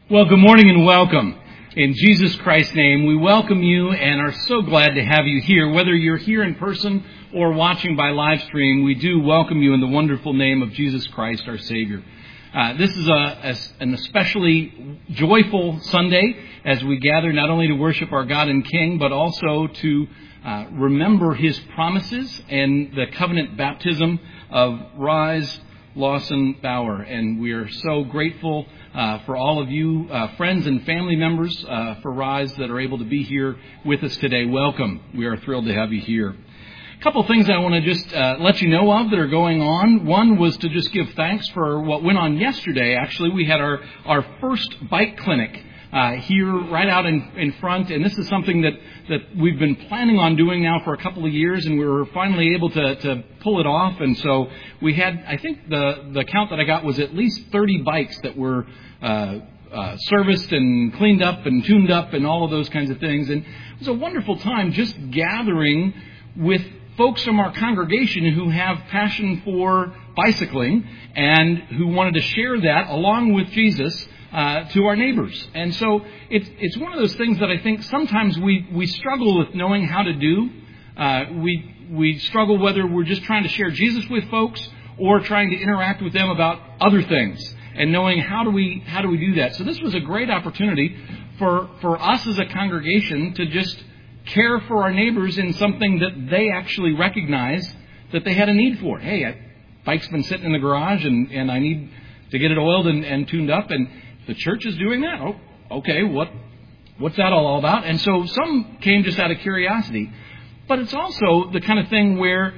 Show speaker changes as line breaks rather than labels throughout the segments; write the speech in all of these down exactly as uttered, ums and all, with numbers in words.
Well, good morning and welcome. In Jesus Christ's name, we welcome you and are so glad to have you here. Whether you're here in person or watching by live stream, we do welcome you in the wonderful name of Jesus Christ, our Savior. Uh, this is a, a, an especially joyful Sunday as we gather not only to worship our God and King, but also to uh, remember His promises and the covenant baptism of Rise Lawson Bauer. And we are so grateful Uh, for all of you, uh, friends and family members uh, for Rise that are able to be here with us today. Welcome. We are thrilled to have you here. A couple of things I want to just uh, let you know of that are going on. One was to just give thanks for what went on yesterday. Actually, we had our, our first bike clinic uh, here right out in, in front, and this is something that, that we've been planning on doing now for a couple of years, and we were finally able to, to pull it off. And so we had, I think the, the count that I got was at least thirty bikes that were uh, uh, serviced and cleaned up and tuned up and all of those kinds of things. And it was a wonderful time just gathering with folks from our congregation who have passion for bicycling and who wanted to share that along with Jesus uh, to our neighbors. And so it's it's one of those things that I think sometimes we, we struggle with knowing how to do. Uh, we we struggle whether we're just trying to share Jesus with folks or trying to interact with them about other things and knowing how do we how do we do that. So this was a great opportunity for for us as a congregation to just care for our neighbors in something that they actually recognize that they had a need for. Hey, a bike's been sitting in the garage and, and I need to get it oiled and, and tuned up, and the church is doing that. Oh, okay, what what's that all about? And so some came just out of curiosity. But it's also the kind of thing where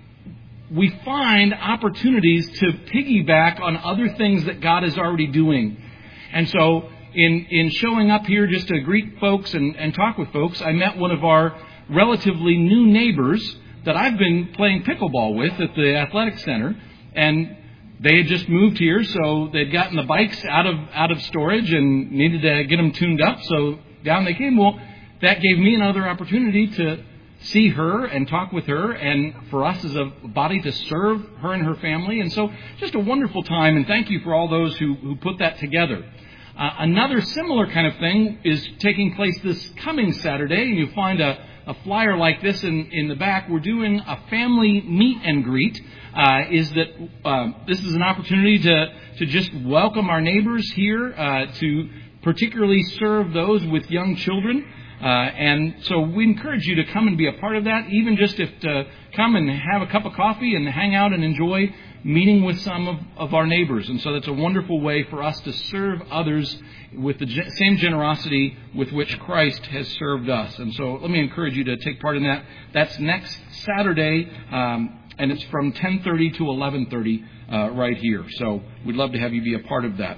we find opportunities to piggyback on other things that God is already doing. And so in in showing up here just to greet folks and, and talk with folks, I met one of our relatively new neighbors that I've been playing pickleball with at the athletic center. And they had just moved here, so they'd gotten the bikes out of out of storage and needed to get them tuned up. So down they came. Well, that gave me another opportunity to see her and talk with her, and for us as a body to serve her and her family. And so just a wonderful time, and thank you for all those who, who put that together. Uh, another similar kind of thing is taking place this coming Saturday, and you'll find a, a flyer like this in, in the back. We're doing a family meet and greet. Uh, is that uh, this is an opportunity to, to just welcome our neighbors here, uh, to particularly serve those with young children. Uh, and so we encourage you to come and be a part of that, even just if to come and have a cup of coffee and hang out and enjoy meeting with some of, of our neighbors. And so that's a wonderful way for us to serve others with the ge- same generosity with which Christ has served us. And so let me encourage you to take part in that. That's next Saturday, um, and it's from ten thirty to eleven thirty uh, right here. So we'd love to have you be a part of that.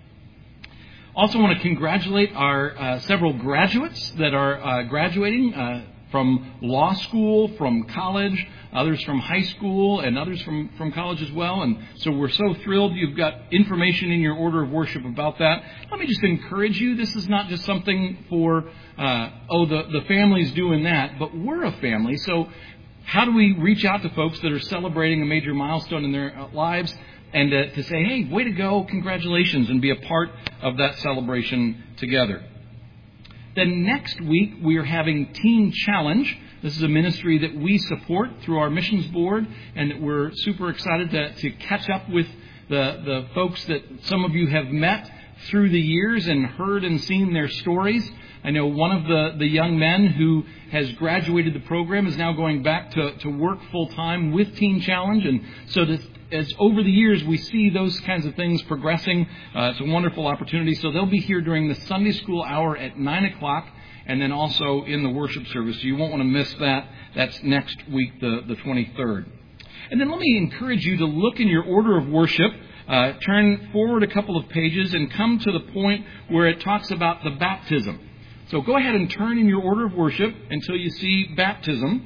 Also want to congratulate our uh, several graduates that are uh, graduating uh, from law school, from college, others from high school, and others from, from college as well. And so we're so thrilled. You've got information in your order of worship about that. Let me just encourage you. This is not just something for, uh, oh, the, the family's doing that, but we're a family. So how do we reach out to folks that are celebrating a major milestone in their lives? And to, to say, hey, way to go, congratulations, and be a part of that celebration together. Then next week, we are having Teen Challenge. This is a ministry that we support through our missions board, and that we're super excited to, to catch up with the, the folks that some of you have met through the years and heard and seen their stories. I know one of the, the young men who has graduated the program is now going back to, to work full-time with Teen Challenge, and so to as over the years we see those kinds of things progressing, uh, it's a wonderful opportunity. So they'll be here during the Sunday school hour at nine o'clock, and then also in the worship service. So you won't want to miss that. That's next week, the, the twenty-third. And then let me encourage you to look in your order of worship, uh, turn forward a couple of pages, and come to the point where it talks about the baptism. So go ahead and turn in your order of worship until you see baptism.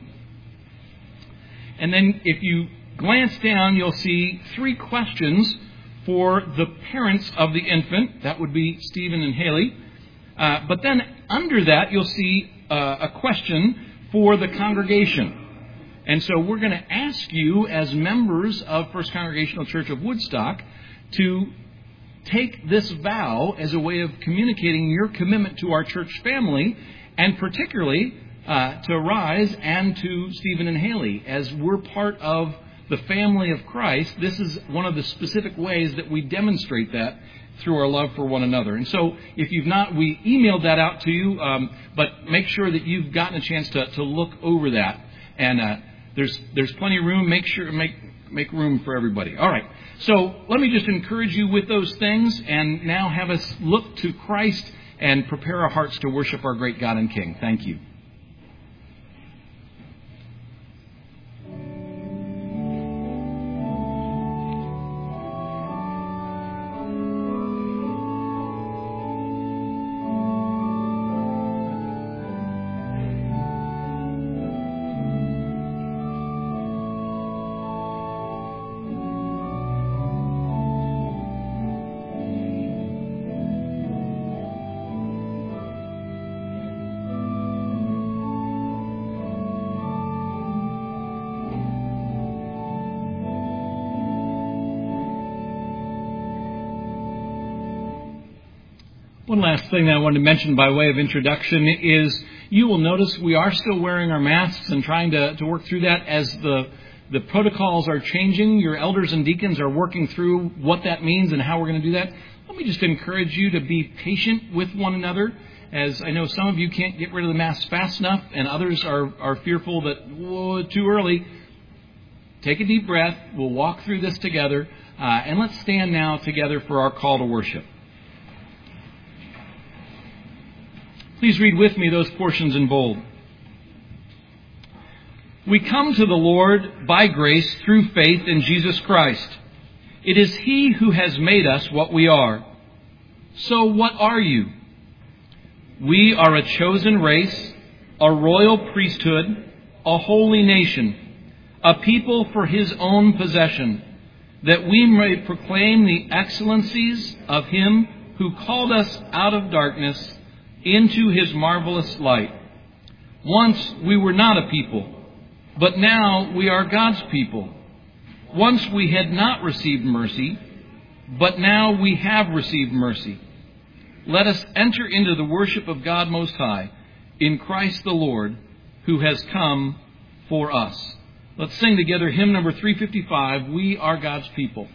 And then if you glance down, you'll see three questions for the parents of the infant. That would be Stephen and Haley. Uh, but then under that, you'll see uh, a question for the congregation. And so we're going to ask you as members of First Congregational Church of Woodstock to take this vow as a way of communicating your commitment to our church family, and particularly uh, to Rise and to Stephen and Haley. As we're part of the family of Christ, this is one of the specific ways that we demonstrate that through our love for one another. And so if you've not, we emailed that out to you, um, but make sure that you've gotten a chance to, to look over that. And uh, there's there's plenty of room. Make sure make make room for everybody. All right. So let me just encourage you with those things, and now have us look to Christ and prepare our hearts to worship our great God and King. Thank you. One last thing that I wanted to mention by way of introduction is you will notice we are still wearing our masks and trying to, to work through that as the the protocols are changing. Your elders and deacons are working through what that means and how we're going to do that. Let me just encourage you to be patient with one another, as I know some of you can't get rid of the masks fast enough, and others are, are fearful that, whoa, too early. Take a deep breath. We'll walk through this together, uh, and let's stand now together for our call to worship. Please read with me those portions in bold. We come to the Lord by grace through faith in Jesus Christ. It is He who has made us what we are. So what are you? We are a chosen race, a royal priesthood, a holy nation, a people for His own possession, that we may proclaim the excellencies of Him who called us out of darkness into His marvelous light. Once we were not a people, but now we are God's people. Once we had not received mercy, but now we have received mercy. Let us enter into the worship of God Most High in Christ the Lord, who has come for us. Let's sing together hymn number three fifty-five, We Are God's People.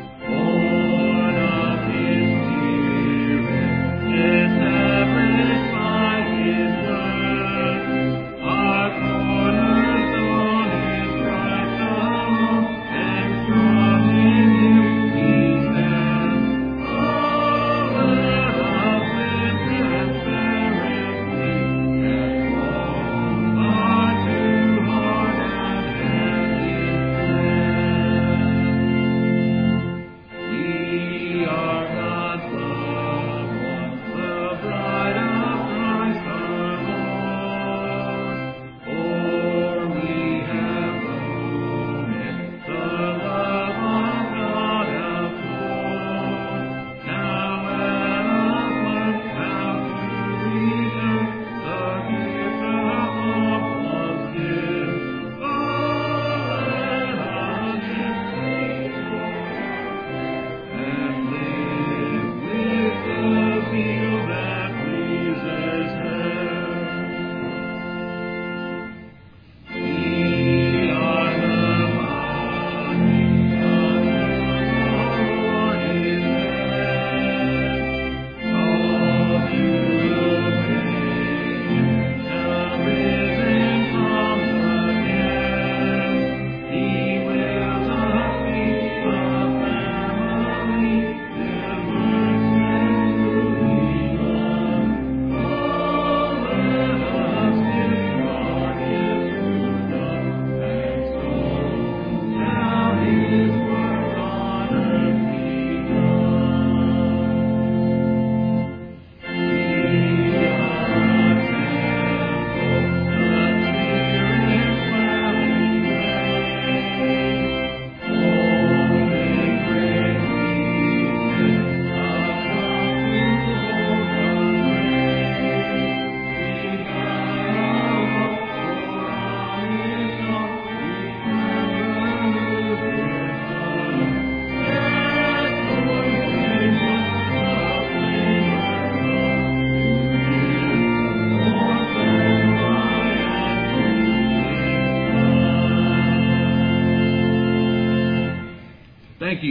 Every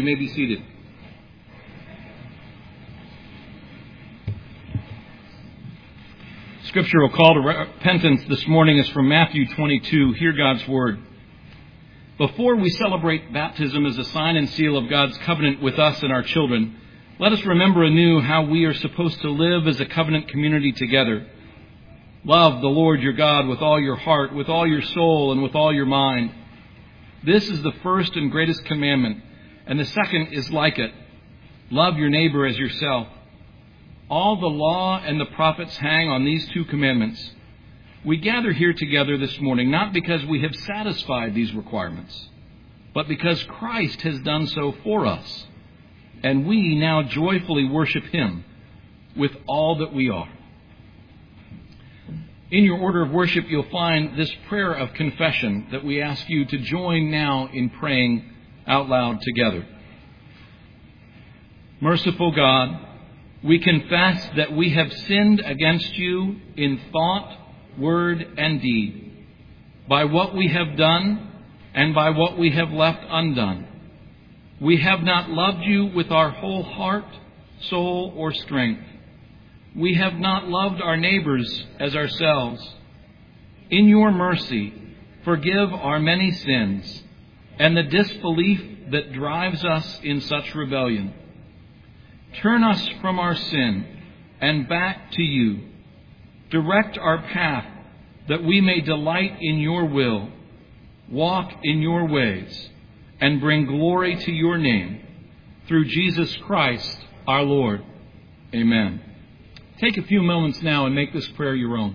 You may be seated. Scriptural call to repentance this morning is from Matthew twenty-two. Hear God's word. Before we celebrate baptism as a sign and seal of God's covenant with us and our children, let us remember anew how we are supposed to live as a covenant community together. Love the Lord your God with all your heart, with all your soul, and with all your mind. This is the first and greatest commandment, and the second is like it. Love your neighbor as yourself. All the law and the prophets hang on these two commandments. We gather here together this morning not because we have satisfied these requirements, but because Christ has done so for us, and we now joyfully worship Him with all that we are. In your order of worship, you'll find this prayer of confession that we ask you to join now in praying out loud together. Merciful God, we confess that we have sinned against you in thought, word, and deed, by what we have done and by what we have left undone. We have not loved you with our whole heart, soul, or strength. We have not loved our neighbors as ourselves. In your mercy, forgive our many sins and the disbelief that drives us in such rebellion. Turn us from our sin and back to you. Direct our path that we may delight in your will, walk in your ways, and bring glory to your name. Through Jesus Christ our Lord. Amen. Take a few moments now and make this prayer your own.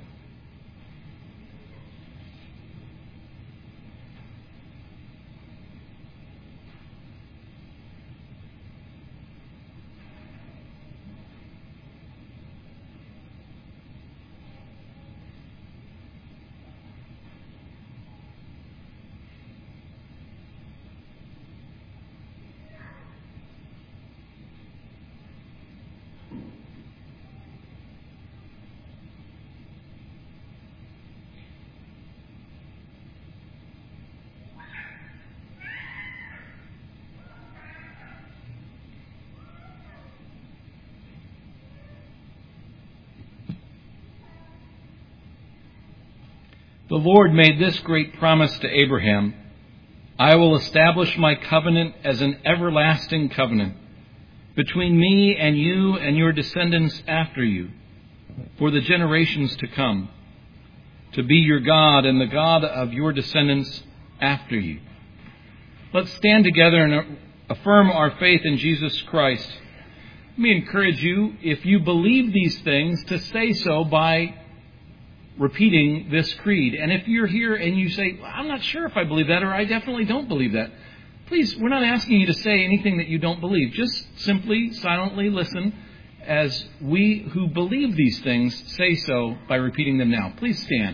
The Lord made this great promise to Abraham: I will establish my covenant as an everlasting covenant between me and you and your descendants after you, for the generations to come, to be your God and the God of your descendants after you. Let's stand together and affirm our faith in Jesus Christ. Let me encourage you, if you believe these things, to say so by repeating this creed. And if you're here and you say, well, I'm not sure if I believe that, or I definitely don't believe that, please, we're not asking you to say anything that you don't believe. Just simply, silently listen as we who believe these things say so by repeating them now. Please stand.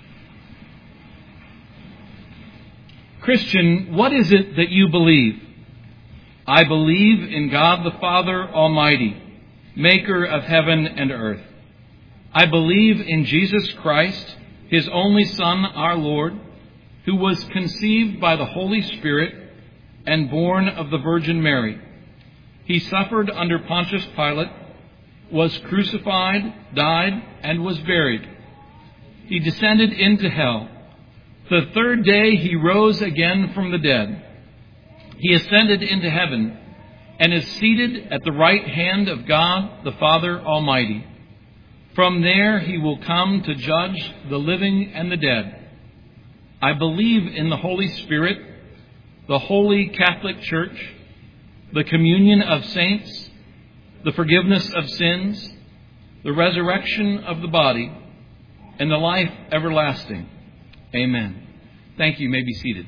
Christian, what is it that you believe? I believe in God the Father Almighty, maker of heaven and earth. I believe in Jesus Christ, His only Son, our Lord, who was conceived by the Holy Spirit and born of the Virgin Mary. He suffered under Pontius Pilate, was crucified, died, and was buried. He descended into hell. The third day He rose again from the dead. He ascended into heaven and is seated at the right hand of God the Father Almighty. From there He will come to judge the living and the dead. I believe in the Holy Spirit, the Holy Catholic Church, the communion of saints, the forgiveness of sins, the resurrection of the body, and the life everlasting. Amen. Thank you. You may be seated.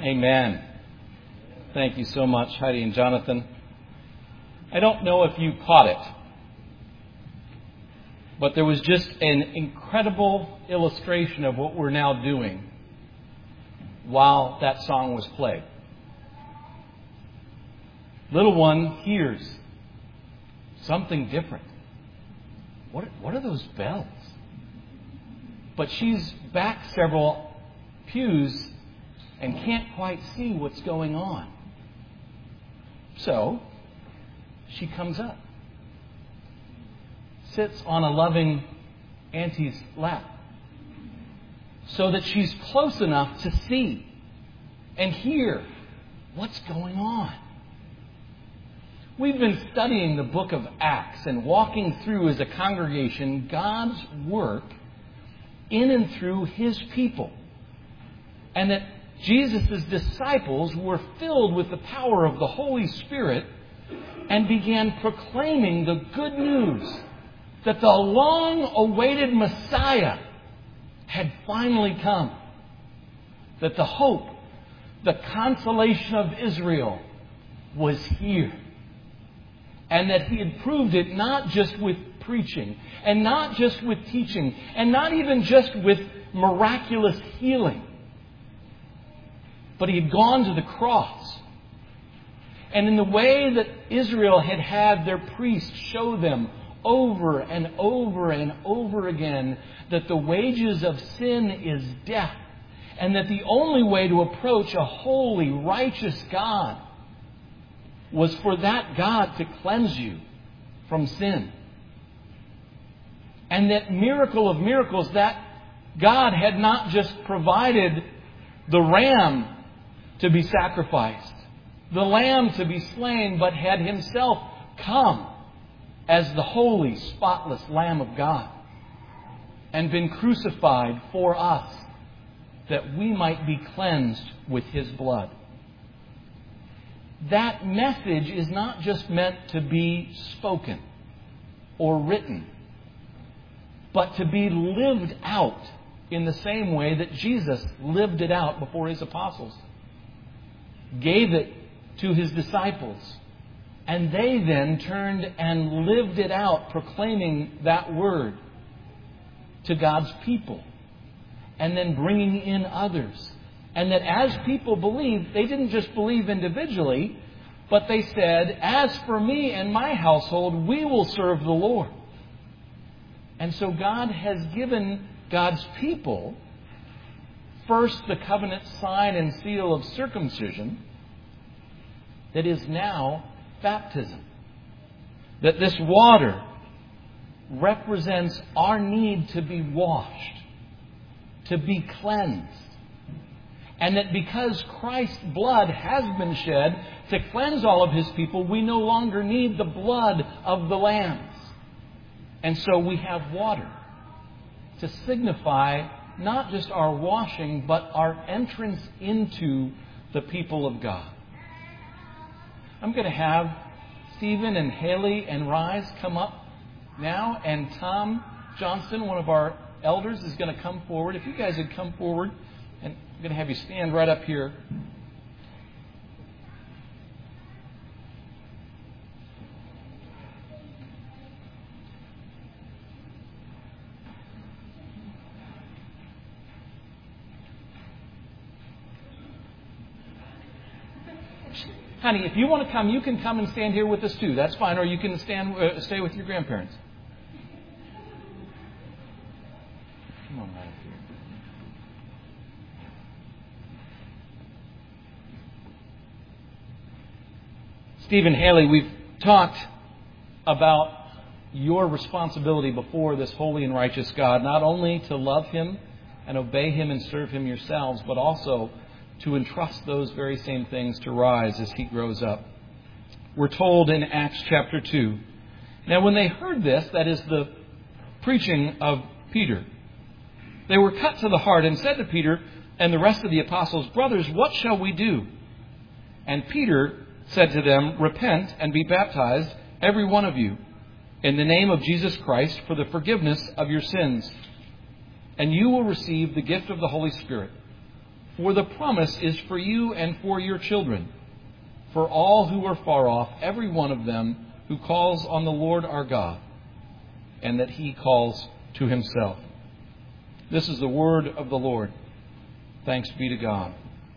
Amen. Thank you so much, Heidi and Jonathan. I don't know if you caught it, but there was just an incredible illustration of what we're now doing while that song was played. Little one hears something different. What, what are those bells? But she's back several pews and can't quite see what's going on. So, she comes up, sits on a loving auntie's lap, so that she's close enough to see and hear what's going on. We've been studying the book of Acts and walking through as a congregation God's work in and through His people. And that Jesus' disciples were filled with the power of the Holy Spirit and began proclaiming the good news that the long-awaited Messiah had finally come. That the hope, the consolation of Israel was here. And that He had proved it not just with preaching, and not just with teaching, and not even just with miraculous healing. But He had gone to the cross. And in the way that Israel had had their priests show them over and over and over again that the wages of sin is death, and that the only way to approach a holy, righteous God was for that God to cleanse you from sin. And that miracle of miracles, that God had not just provided the ram to be sacrificed, the lamb to be slain, but had Himself come as the holy, spotless Lamb of God and been crucified for us that we might be cleansed with His blood. That message is not just meant to be spoken or written, but to be lived out in the same way that Jesus lived it out before His apostles. Gave it to His disciples. And they then turned and lived it out, proclaiming that word to God's people. And then bringing in others. And that as people believed, they didn't just believe individually, but they said, as for me and my household, we will serve the Lord. And so God has given God's people first the covenant sign and seal of circumcision that is now baptism. That this water represents our need to be washed, to be cleansed. And that because Christ's blood has been shed to cleanse all of His people, we no longer need the blood of the lambs. And so we have water to signify not just our washing, but our entrance into the people of God. I'm going to have Stephen and Haley and Rise come up now. And Tom Johnston, one of our elders, is going to come forward. If you guys would come forward. And I'm going to have you stand right up here. Honey, if you want to come, you can come and stand here with us too. That's fine. Or you can stand, uh, stay with your grandparents. Come on right up here. Stephen Haley, we've talked about your responsibility before this holy and righteous God, not only to love Him and obey Him and serve Him yourselves, but also to entrust those very same things to Rise as he grows up. We're told in Acts chapter two. Now when they heard this, that is the preaching of Peter, they were cut to the heart and said to Peter and the rest of the apostles, "Brothers, what shall we do?" And Peter said to them, "Repent and be baptized, every one of you, in the name of Jesus Christ for the forgiveness of your sins. And you will receive the gift of the Holy Spirit. For the promise is for you and for your children, for all who are far off, every one of them who calls on the Lord our God, and that He calls to Himself." This is the word of the Lord. Thanks be to God.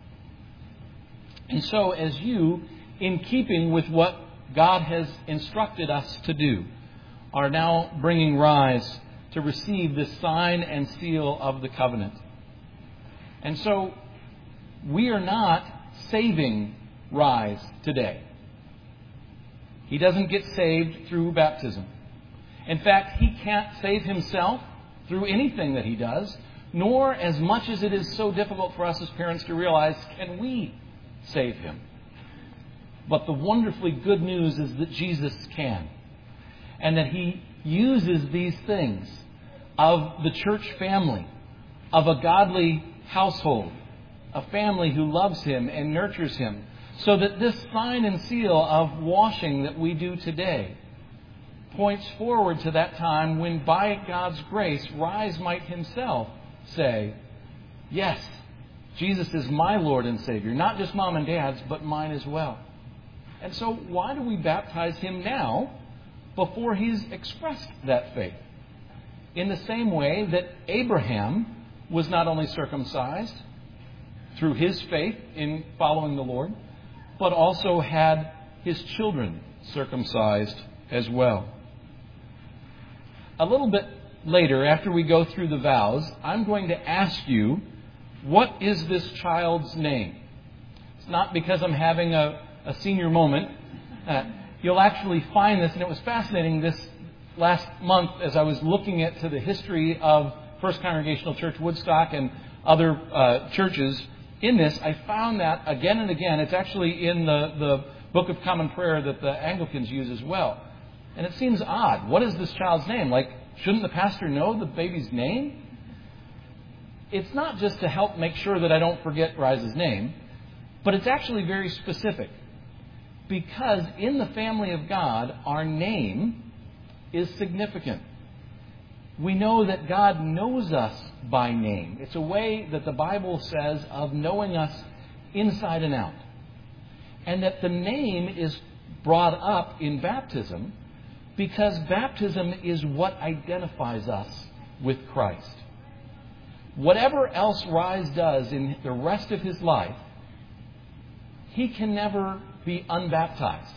And so, as you, in keeping with what God has instructed us to do, are now bringing Rise to receive this sign and seal of the covenant. And so, we are not saving Rise today. He doesn't get saved through baptism. In fact, he can't save himself through anything that he does, nor, as much as it is so difficult for us as parents to realize, can we save him. But the wonderfully good news is that Jesus can, and that He uses these things of the church family, of a godly household, a family who loves Him and nurtures Him, so that this sign and seal of washing that we do today points forward to that time when, by God's grace, Rise might himself say, "Yes, Jesus is my Lord and Savior, not just Mom and Dad's, but mine as well." And so why do we baptize him now before he's expressed that faith? In the same way that Abraham was not only circumcised through his faith in following the Lord, but also had his children circumcised as well. A little bit later, after we go through the vows, I'm going to ask you, what is this child's name? It's not because I'm having a, a senior moment. Uh, you'll actually find this, and it was fascinating this last month as I was looking at to the history of First Congregational Church Woodstock and other uh, churches. In this, I found that again and again. It's actually in the, the Book of Common Prayer that the Anglicans use as well. And it seems odd. What is this child's name? Like, shouldn't the pastor know the baby's name? It's not just to help make sure that I don't forget Rise's name, but it's actually very specific. Because in the family of God, our name is significant. We know that God knows us by name. It's a way that the Bible says of knowing us inside and out. And that the name is brought up in baptism because baptism is what identifies us with Christ. Whatever else Rise does in the rest of his life, he can never be unbaptized.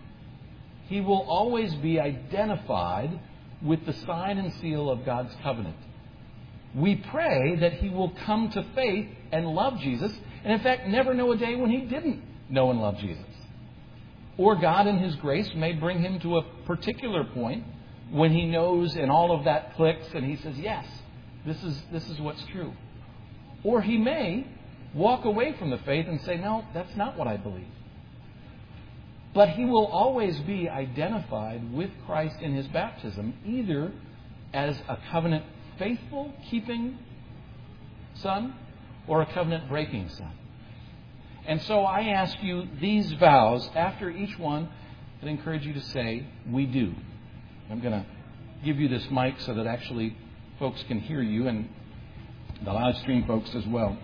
He will always be identified with the sign and seal of God's covenant. We pray that he will come to faith and love Jesus, and in fact never know a day when he didn't know and love Jesus. Or God in his grace may bring him to a particular point when he knows and all of that clicks and he says, yes, this is this is what's true. Or he may walk away from the faith and say, no, that's not what I believe. But he will always be identified with Christ in his baptism, either as a covenant faithful keeping son or a covenant breaking son. And so I ask you these vows. After each one, I'd encourage you to say, "We do." I'm going to give you this mic so that actually folks can hear you, and the live stream folks as well.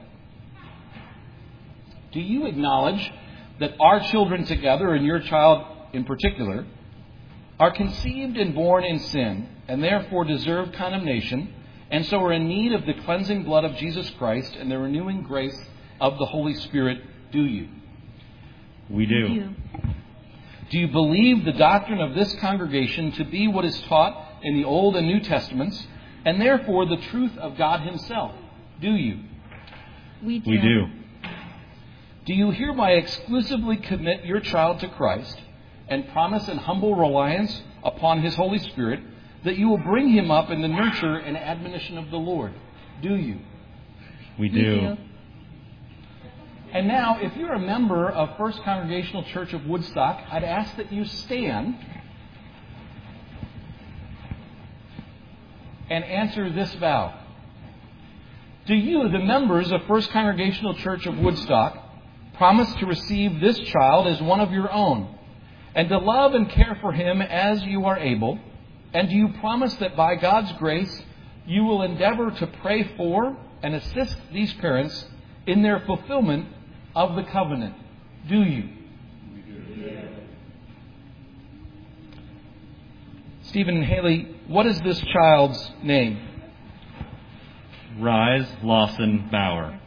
Do you acknowledge that our children together, and your child in particular, are conceived and born in sin, and therefore deserve condemnation, and so are in need of the cleansing blood of Jesus Christ and the renewing grace of the Holy Spirit? Do you?
We do.
We do.
Do you believe the doctrine of this congregation to be what is taught in the Old and New Testaments, and therefore the truth of God Himself? Do you?
We do.
We do.
Do you hereby exclusively commit your child to Christ and promise in humble reliance upon His Holy Spirit that you will bring him up in the nurture and admonition of the Lord? Do you?
We
We
do.
do.
And now, if you're a member of First Congregational Church of Woodstock, I'd ask that you stand and answer this vow. Do you, the members of First Congregational Church of Woodstock, promise to receive this child as one of your own, and to love and care for him as you are able? And do you promise that by God's grace, you will endeavor to pray for and assist these parents in their fulfillment of the covenant. Do you? Stephen and Haley, what is this child's name?
Rise Lawson Bauer.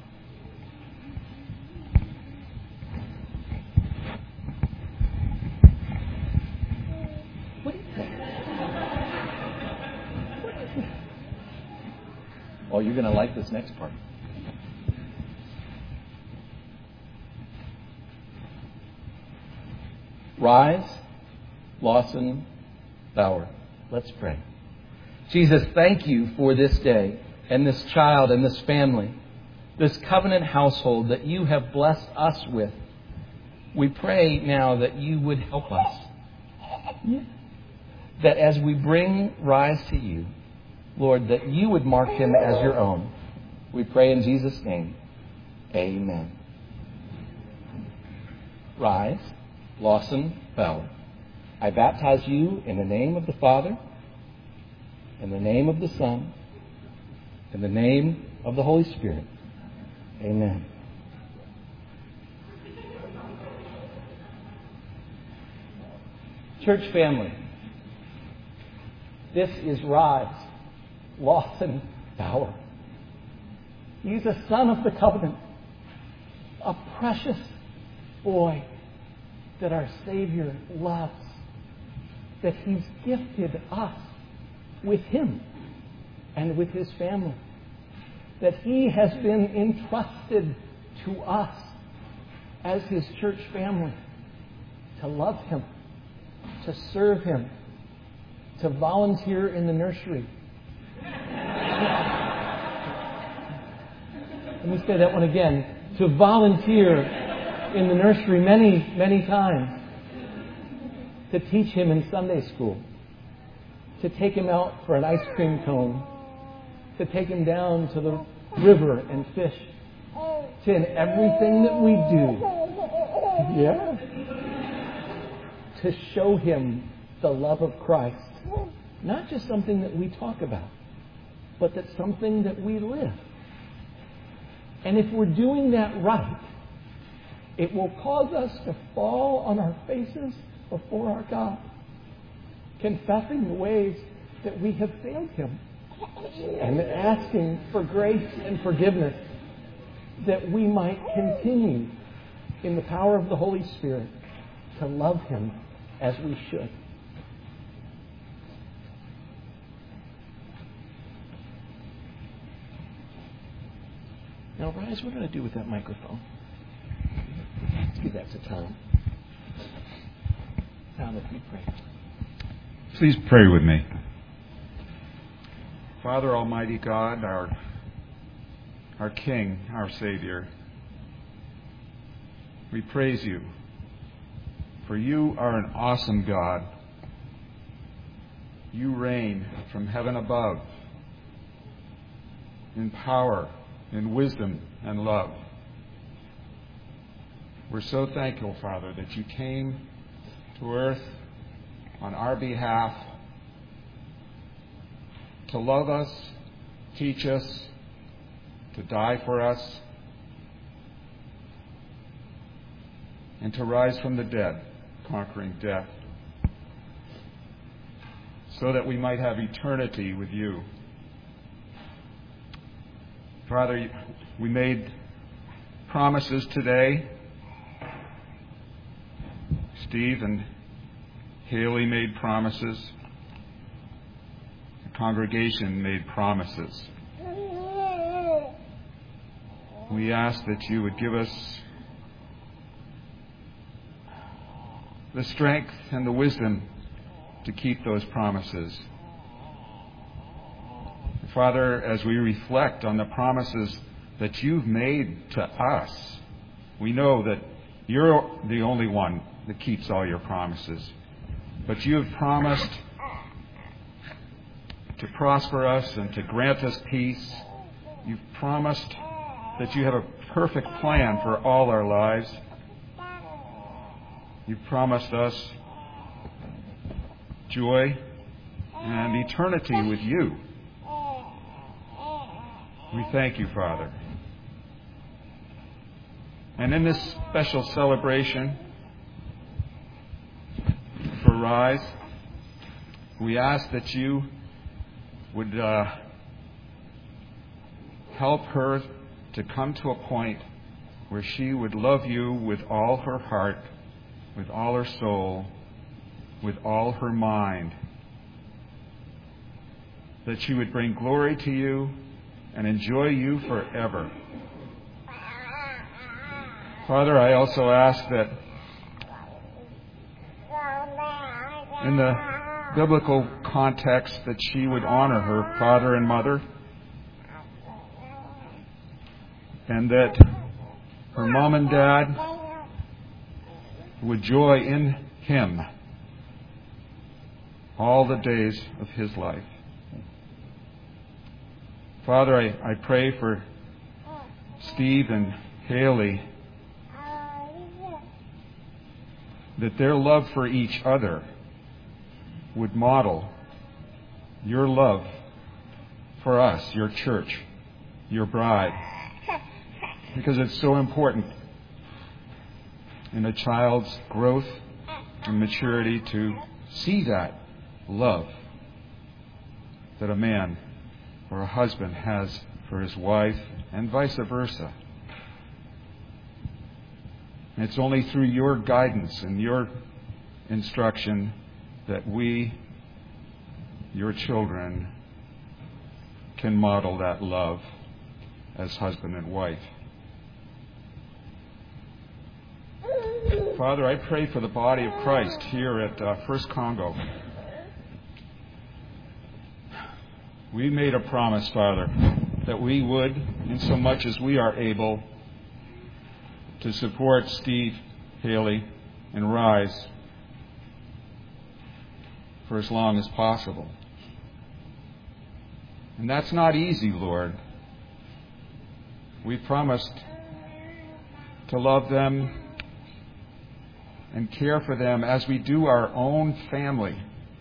What is that? Oh, you're going to like this next part. Rise Lawson Bauer. Let's pray. Jesus, thank you for this day and this child and this family, this covenant household that you have blessed us with. We pray now that you would help us. That as we bring Rise to you, Lord, that you would mark him as your own. We pray in Jesus' name. Amen. Rise Lawson Bauer. I baptize you in the name of the Father, in the name of the Son, in the name of the Holy Spirit. Amen. Church family, this is Rise Lawson Bauer. He's a son of the covenant, a precious boy that our Savior loves, that He's gifted us with Him and with His family, that He has been entrusted to us as His church family to love Him, to serve Him, to volunteer in the nursery. Let me say that one again. To volunteer in the nursery many, many times. To teach him in Sunday school. To take him out for an ice cream cone. To take him down to the river and fish. To in everything that we do. Yeah. To show him the love of Christ. Not just something that we talk about, but that's something that we live. And if we're doing that right, it will cause us to fall on our faces before our God, confessing the ways that we have failed Him, and asking for grace and forgiveness that we might continue in the power of the Holy Spirit to love Him as we should. Now, Rise, what are we going to do with that microphone? Let's give that to Tom. Tom, if you pray.
Please pray with me. Father, Almighty God, our, our King, our Savior, we praise you, for you are an awesome God. You reign from heaven above in power, in wisdom and love. We're so thankful, Father, that you came to earth on our behalf to love us, teach us, to die for us, and to rise from the dead, conquering death, so that we might have eternity with you. Father, we made promises today. Steve and Haley made promises. The congregation made promises. We ask that you would give us the strength and the wisdom to keep those promises. Father, as we reflect on the promises that you've made to us, we know that you're the only one that keeps all your promises. But you have promised to prosper us and to grant us peace. You've promised that you have a perfect plan for all our lives. You've promised us joy and eternity with you. We thank you, Father. And in this special celebration for Rise, we ask that you would uh, help her to come to a point where she would love you with all her heart, with all her soul, with all her mind. That she would bring glory to you and enjoy you forever. Father, I also ask that in the biblical context that she would honor her father and mother, and that her mom and dad would joy in him all the days of his life. Father, I, I pray for Steve and Haley, that their love for each other would model your love for us, your church, your bride. Because it's so important in a child's growth and maturity to see that love that a man or a husband has for his wife, and vice versa. And it's only through your guidance and your instruction that we, your children, can model that love as husband and wife. Father, I pray for the body of Christ here at uh, First Congo. We made a promise, Father, that we would, in so much as we are able, to support Steve, Haley, and Rise for as long as possible. And that's not easy, Lord. We promised to love them and care for them as we do our own family.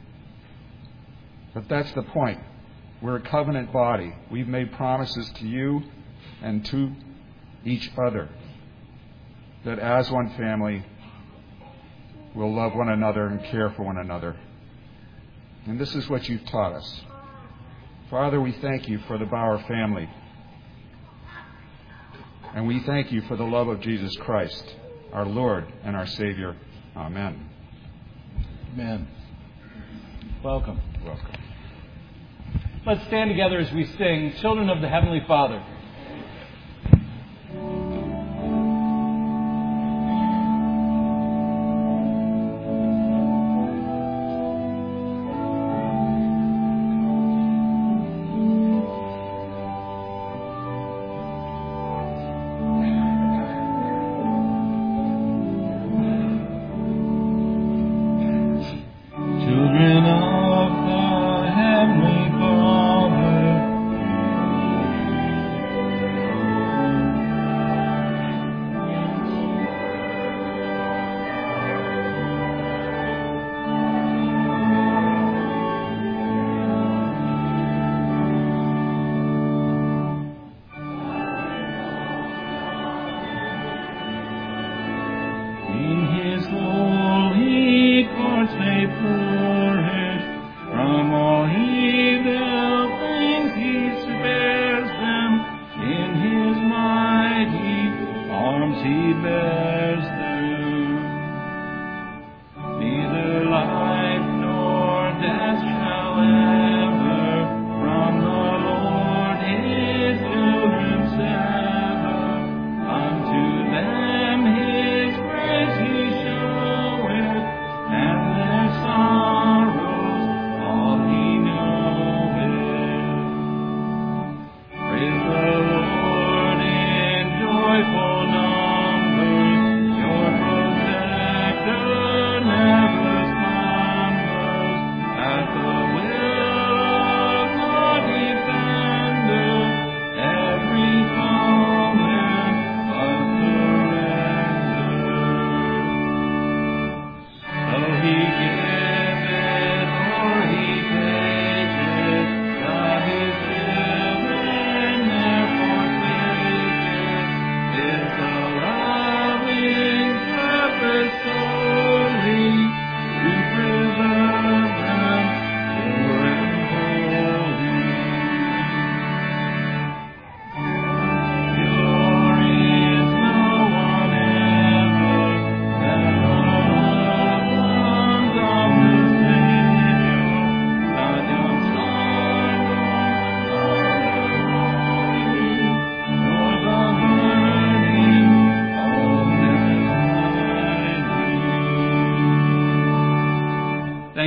But that's the point. We're a covenant body. We've made promises to you and to each other that as one family, we'll love one another and care for one another. And this is what you've taught us. Father, we thank you for the Bauer family. And we thank you for the love of Jesus Christ, our Lord and our Savior. Amen.
Amen. Welcome.
Welcome.
Let's stand together as we sing, Children of the Heavenly Father.
Children of the Heavenly Father,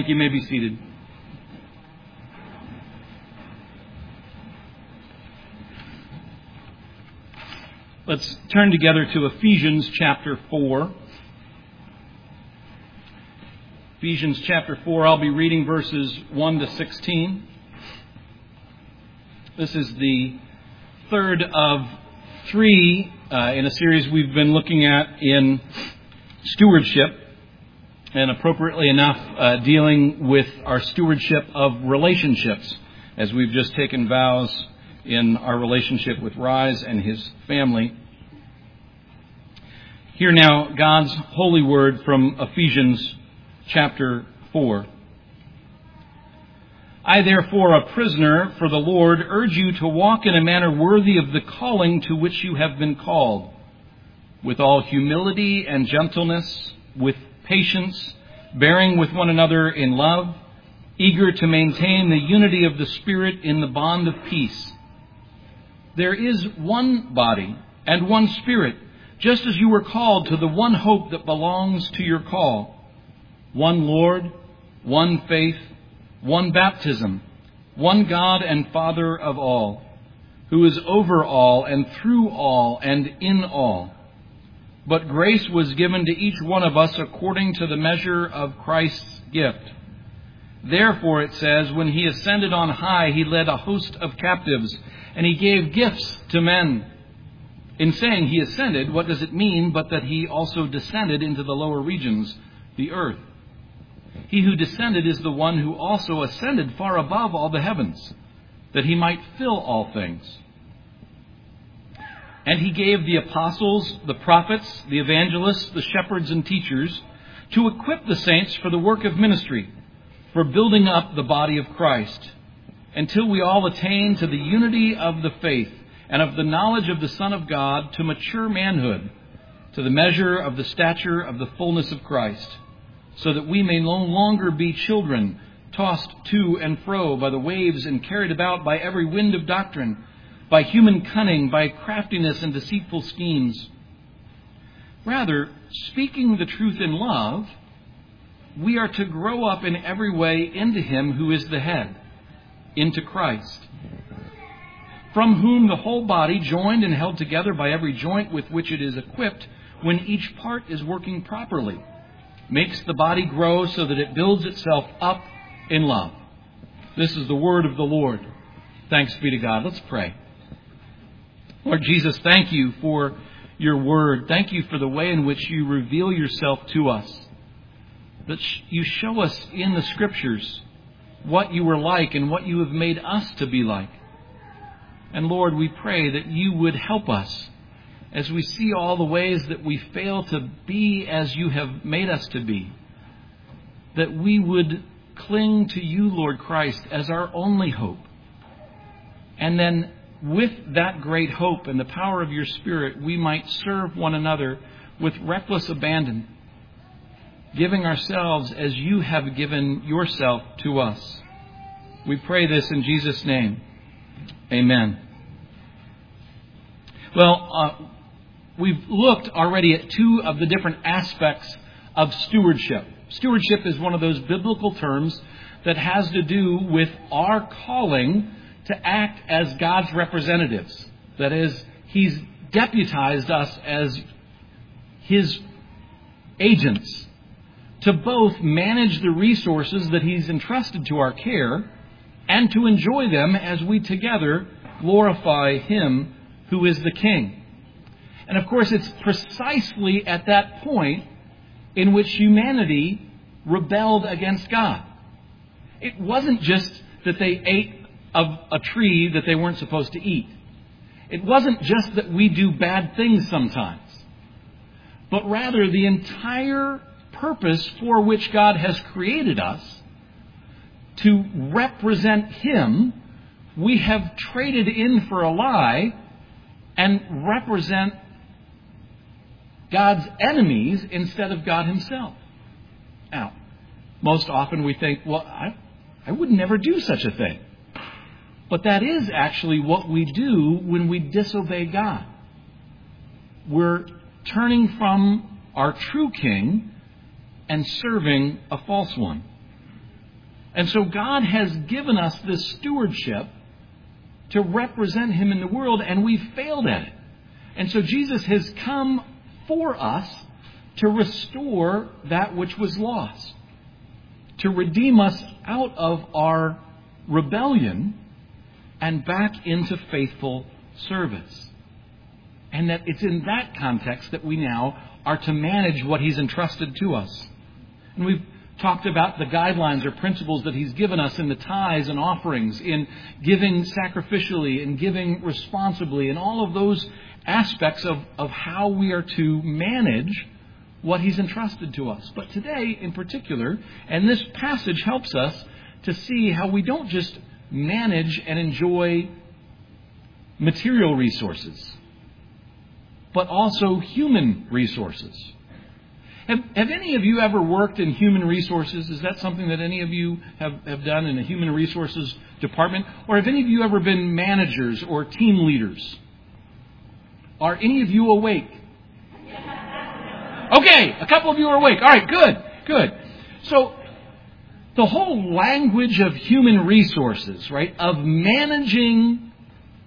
Thank you. You may be seated. Let's turn together to Ephesians chapter four. Ephesians chapter four, I'll be reading verses one to sixteen. This is the third of three uh, in a series we've been looking at in stewardship, and appropriately enough, uh, dealing with our stewardship of relationships, as we've just taken vows in our relationship with Rise and his family. Hear now God's holy word from Ephesians chapter four. I, therefore, a prisoner for the Lord, urge you to walk in a manner worthy of the calling to which you have been called, with all humility and gentleness, with patience, bearing with one another in love, eager to maintain the unity of the Spirit in the bond of peace. There is one body and one Spirit, just as you were called to the one hope that belongs to your call. One Lord, one faith, one baptism, one God and Father of all, who is over all and through all and in all. But grace was given to each one of us according to the measure of Christ's gift. Therefore, it says, when he ascended on high, he led a host of captives, and he gave gifts to men. In saying he ascended, what does it mean but that he also descended into the lower regions, the earth? He who descended is the one who also ascended far above all the heavens, that he might fill all things. And he gave the apostles, the prophets, the evangelists, the shepherds and teachers to equip the saints for the work of ministry, for building up the body of Christ, until we all attain to the unity of the faith and of the knowledge of the Son of God, to mature manhood, to the measure of the stature of the fullness of Christ, so that we may no longer be children, tossed to and fro by the waves and carried about by every wind of doctrine, by human cunning, by craftiness and deceitful schemes. Rather, speaking the truth in love, we are to grow up in every way into him who is the head, into Christ, from whom the whole body, joined and held together by every joint with which it is equipped, when each part is working properly, makes the body grow so that it builds itself up in love. This is the word of the Lord. Thanks be to God. Let's pray. Lord Jesus, thank you for your word. Thank you for the way in which you reveal yourself to us, that you show us in the Scriptures what you were like and what you have made us to be like. And Lord, we pray that you would help us as we see all the ways that we fail to be as you have made us to be, that we would cling to you, Lord Christ, as our only hope. And then with that great hope and the power of your Spirit, we might serve one another with reckless abandon, giving ourselves as you have given yourself to us. We pray this in Jesus' name. Amen. Well, uh, we've looked already at two of the different aspects of stewardship. Stewardship is one of those biblical terms that has to do with our calling to act as God's representatives. That is, he's deputized us as his agents to both manage the resources that he's entrusted to our care and to enjoy them as we together glorify him who is the King. And of course, it's precisely at that point in which humanity rebelled against God. It wasn't just that they ate of a tree that they weren't supposed to eat. It wasn't just that we do bad things sometimes, but rather the entire purpose for which God has created us to represent him, we have traded in for a lie and represent God's enemies instead of God himself. Now, most often we think, well, I, I would never do such a thing. But that is actually what we do when we disobey God. We're turning from our true King and serving a false one. And so God has given us this stewardship to represent Him in the world, and we've failed at it. And so Jesus has come for us to restore that which was lost, to redeem us out of our rebellion and back into faithful service. And that it's in that context that we now are to manage what He's entrusted to us. And we've talked about the guidelines or principles that He's given us in the tithes and offerings, in giving sacrificially and giving responsibly, and all of those aspects of, of how we are to manage what He's entrusted to us. But today, in particular, and this passage helps us to see how we don't just manage and enjoy material resources, but also human resources. Have, have any of you ever worked in human resources? Is that something that any of you have, have done in a human resources department? Or have any of you ever been managers or team leaders? Are any of you awake? Okay, a couple of you are awake. All right, good, good. So the whole language of human resources, right, of managing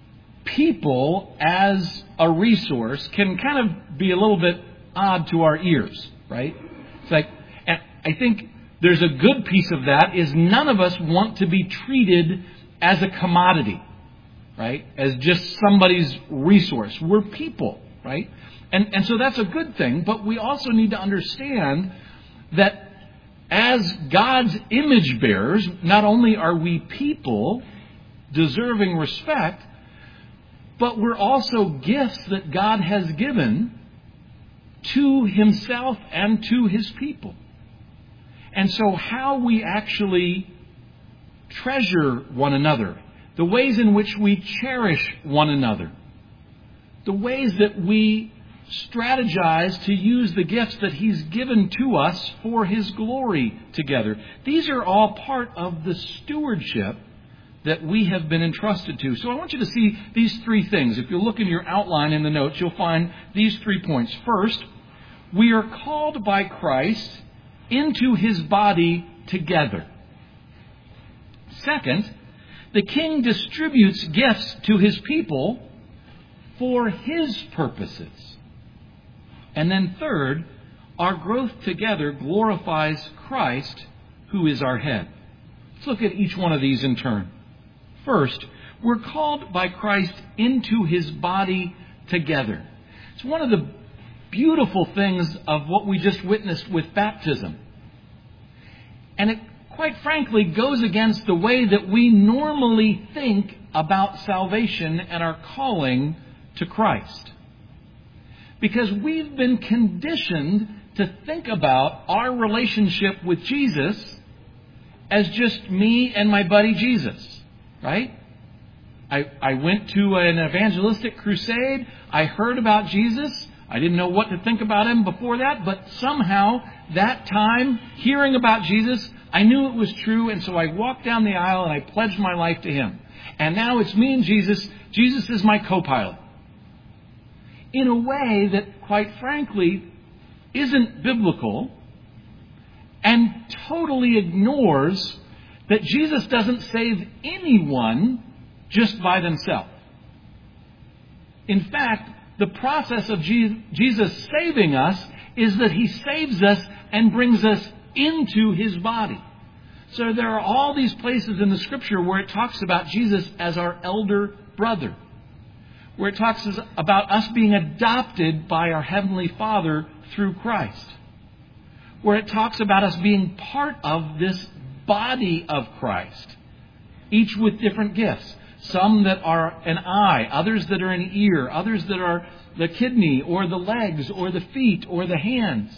people as a resource can kind of be a little bit odd to our ears, right? It's like, and I think there's a good piece of that is none of us want to be treated as a commodity, right? As just somebody's resource. We're people, right? And, and so that's a good thing, but we also need to understand that as God's image bearers, not only are we people deserving respect, but we're also gifts that God has given to Himself and to His people. And so how we actually treasure one another, the ways in which we cherish one another, the ways that we strategize to use the gifts that He's given to us for His glory together. These are all part of the stewardship that we have been entrusted to. So I want you to see these three things. If you look in your outline in the notes, you'll find these three points. First, we are called by Christ into His body together. Second, the King distributes gifts to His people for His purposes. And then third, our growth together glorifies Christ, who is our head. Let's look at each one of these in turn. First, we're called by Christ into His body together. It's one of the beautiful things of what we just witnessed with baptism. And it, quite frankly, goes against the way that we normally think about salvation and our calling to Christ. Because we've been conditioned to think about our relationship with Jesus as just me and my buddy Jesus. Right? I, I went to an evangelistic crusade. I heard about Jesus. I didn't know what to think about Him before that, but somehow that time, hearing about Jesus, I knew it was true, and so I walked down the aisle and I pledged my life to Him. And now it's me and Jesus. Jesus is my co-pilot. In a way that, quite frankly, isn't biblical and totally ignores that Jesus doesn't save anyone just by themselves. In fact, the process of Jesus saving us is that He saves us and brings us into His body. So there are all these places in the Scripture where it talks about Jesus as our elder brother, where it talks about us being adopted by our Heavenly Father through Christ, where it talks about us being part of this body of Christ, each with different gifts. Some that are an eye, others that are an ear, others that are the kidney or the legs or the feet or the hands.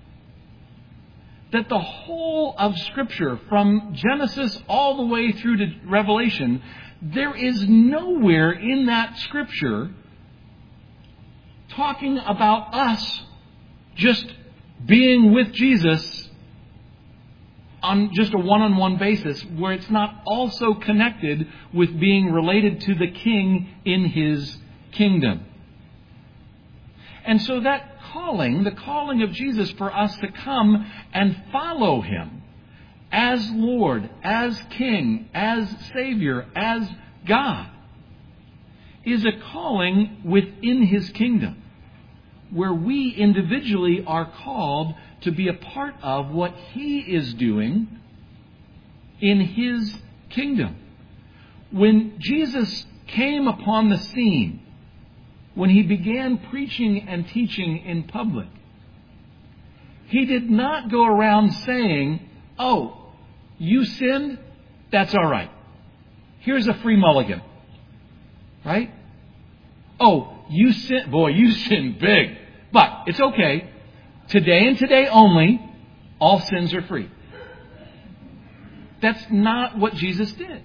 That the whole of Scripture, from Genesis all the way through to Revelation, there is nowhere in that Scripture talking about us just being with Jesus on just a one-on-one basis, where it's not also connected with being related to the King in His kingdom. And so that calling, the calling of Jesus for us to come and follow Him as Lord, as King, as Savior, as God, is a calling within His kingdom, where we individually are called to be a part of what He is doing in His kingdom. When Jesus came upon the scene, when He began preaching and teaching in public, He did not go around saying, "Oh, you sinned? That's all right. Here's a free mulligan." Right? "Oh, you sin, boy, you sinned big. But it's okay. Today and today only, all sins are free." That's not what Jesus did.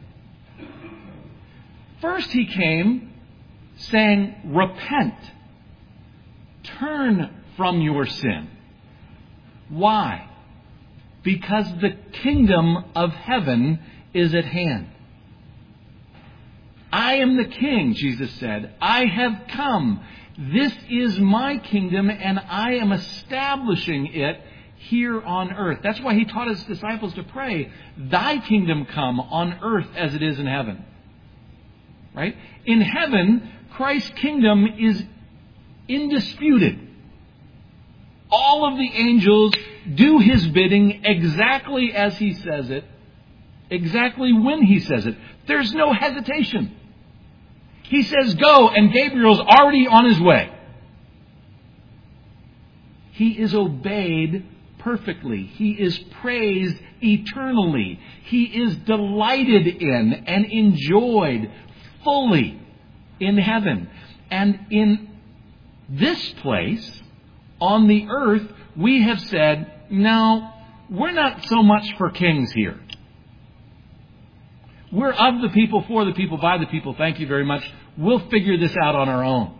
First He came saying, "Repent. Turn from your sin." Why? Because the kingdom of heaven is at hand. "I am the King," Jesus said. "I have come. This is my kingdom, and I am establishing it here on earth." That's why He taught His disciples to pray, "Thy kingdom come on earth as it is in heaven." Right? In heaven, Christ's kingdom is indisputed. All of the angels do His bidding exactly as He says it, exactly when He says it. There's no hesitation. He says, "Go," and Gabriel's already on his way. He is obeyed perfectly. He is praised eternally. He is delighted in and enjoyed fully in heaven. And in this place, on the earth, we have said, "No, we're not so much for kings here. We're of the people, for the people, by the people. Thank you very much. We'll figure this out on our own."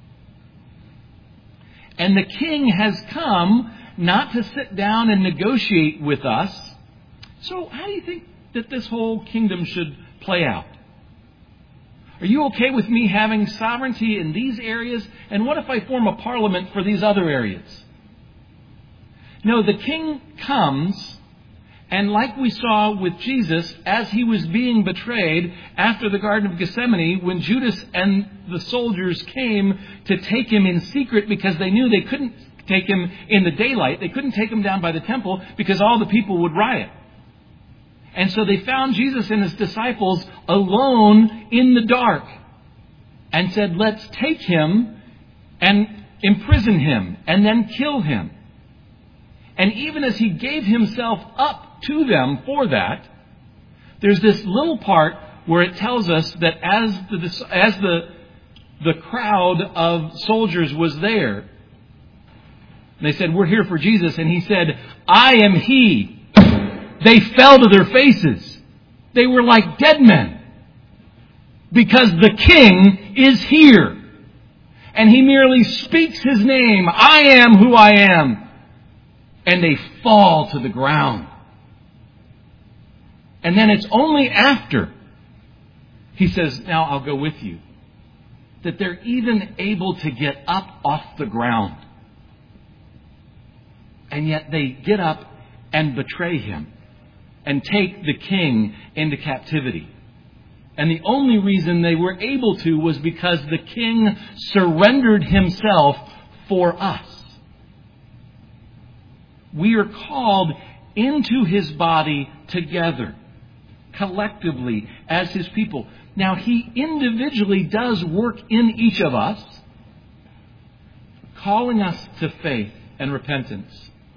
And the King has come not to sit down and negotiate with us. So how do you think that this whole kingdom should play out? Are you okay with me having sovereignty in these areas? And what if I form a parliament for these other areas? No, the King comes, and like we saw with Jesus, as He was being betrayed after the Garden of Gethsemane, when Judas and the soldiers came to take Him in secret because they knew they couldn't take Him in the daylight. They couldn't take Him down by the temple because all the people would riot. And so they found Jesus and His disciples alone in the dark and said, "Let's take Him and imprison Him and then kill Him." And even as He gave Himself up to them for that, there's this little part where it tells us that as the as the the crowd of soldiers was there, they said, "We're here for Jesus." And He said, "I am He." They fell to their faces. They were like dead men. Because the King is here. And He merely speaks His name. "I am who I am." And they fall to the ground. And then it's only after He says, "Now I'll go with you," that they're even able to get up off the ground. And yet they get up and betray Him and take the King into captivity. And the only reason they were able to was because the King surrendered Himself for us. We are called into His body together, collectively, as His people. Now, He individually does work in each of us, calling us to faith and repentance.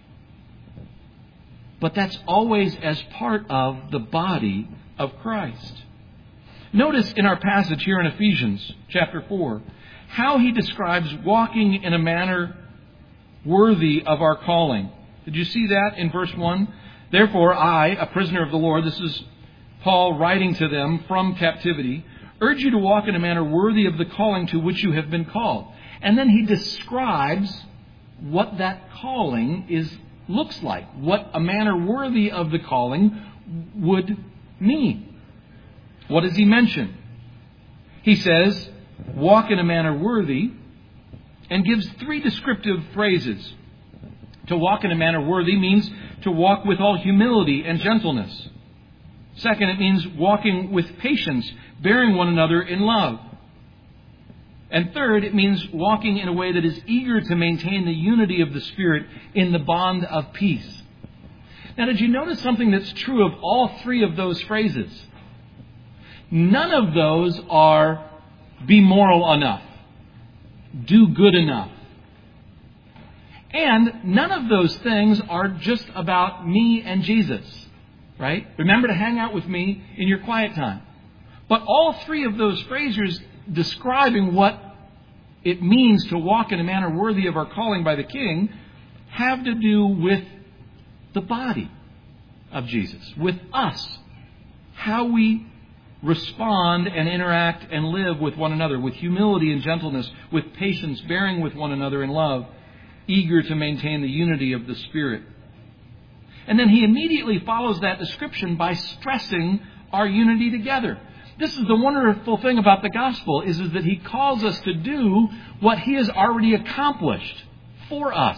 But that's always as part of the body of Christ. Notice in our passage here in Ephesians chapter four, how He describes walking in a manner worthy of our calling. Did you see that in verse one? "Therefore I, a prisoner of the Lord," this is Paul writing to them from captivity, "urge you to walk in a manner worthy of the calling to which you have been called." And then he describes what that calling is looks like, what a manner worthy of the calling would mean. What does he mention? He says, "Walk in a manner worthy," and gives three descriptive phrases. To walk in a manner worthy means to walk with all humility and gentleness. Second, it means walking with patience, bearing one another in love. And third, it means walking in a way that is eager to maintain the unity of the Spirit in the bond of peace. Now, did you notice something that's true of all three of those phrases? None of those are be moral enough, do good enough. And none of those things are just about me and Jesus, right? Remember to hang out with me in your quiet time. But all three of those phrases describing what it means to walk in a manner worthy of our calling by the King have to do with the body of Jesus, with us, how we respond and interact and live with one another, with humility and gentleness, with patience, bearing with one another in love, eager to maintain the unity of the Spirit. And then he immediately follows that description by stressing our unity together. This is the wonderful thing about the gospel, is, is that he calls us to do what he has already accomplished for us.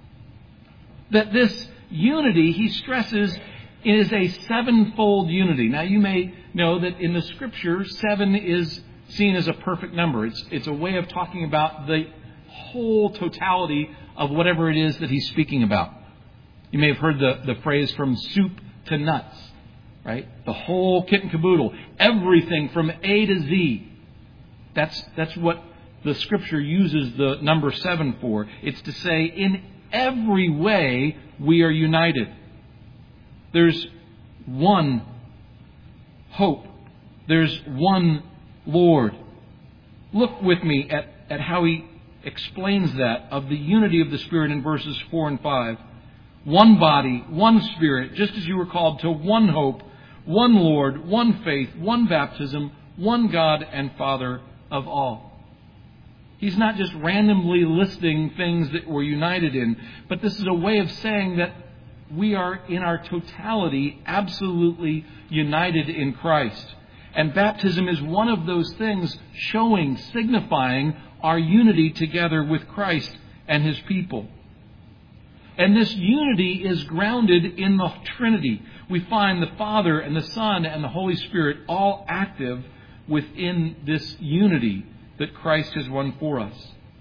That this unity, he stresses, is a sevenfold unity. Now, you may know that in the Scripture, seven is seen as a perfect number. It's, it's a way of talking about the whole totality of whatever it is that he's speaking about. You may have heard the, the phrase from soup to nuts, right? The whole kit and caboodle. Everything from A to Z. That's, that's what the Scripture uses the number seven for. It's to say, in every way, we are united. There's one hope. There's one Lord. Look with me at, at how he explains that, of the unity of the Spirit in verses four and five. One body, one Spirit, just as you were called to one hope, one Lord, one faith, one baptism, one God and Father of all. He's not just randomly listing things that we're united in, but this is a way of saying that we are in our totality absolutely united in Christ. And baptism is one of those things showing, signifying our unity together with Christ and his people. And this unity is grounded in the Trinity. We find the Father and the Son and the Holy Spirit all active within this unity that Christ has won for us.